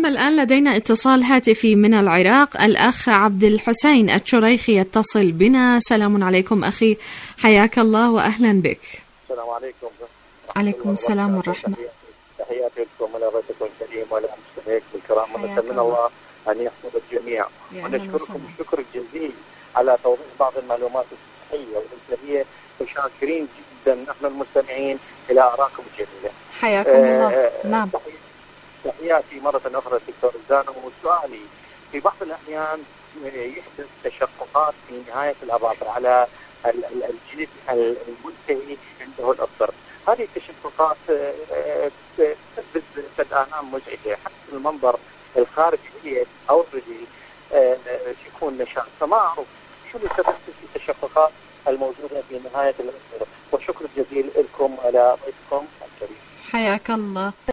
أما الآن لدينا اتصال هاتفي من العراق، الأخ عبد الحسين الشريخي يتصل بنا. سلام عليكم أخي، حياك الله وأهلا بك. السلام عليكم. عليكم السلام والرحمة. تحياتي لكم ولضيفكم الكريم ولمستمعيكم الكرام، ونتمنى الله أن يحفظ الجميع، ونشكركم الشكر الجزيل على توضيح بعض المعلومات الصحية والإنسانية، وشاكرين جدا نحن المستمعين إلى آرائكم الجميلة. حياكم الله. نعم. تحياتي مرة أخرى دكتور زانو، وسؤالي في بعض الأحيان يحدث تشققات في نهاية الأظافر على الجلد الملتهي عنده الأبصر. هذه التشققات تسبب آلام مزعجة، حتى المنظر الخارجي هي أو الرجل يكون نشاط، فما أعرف شو اللي سبب التشققات الموجودة في نهاية الأبصر. والشكر الجزيل لكم على ضيفكم الكريم. حياك الله.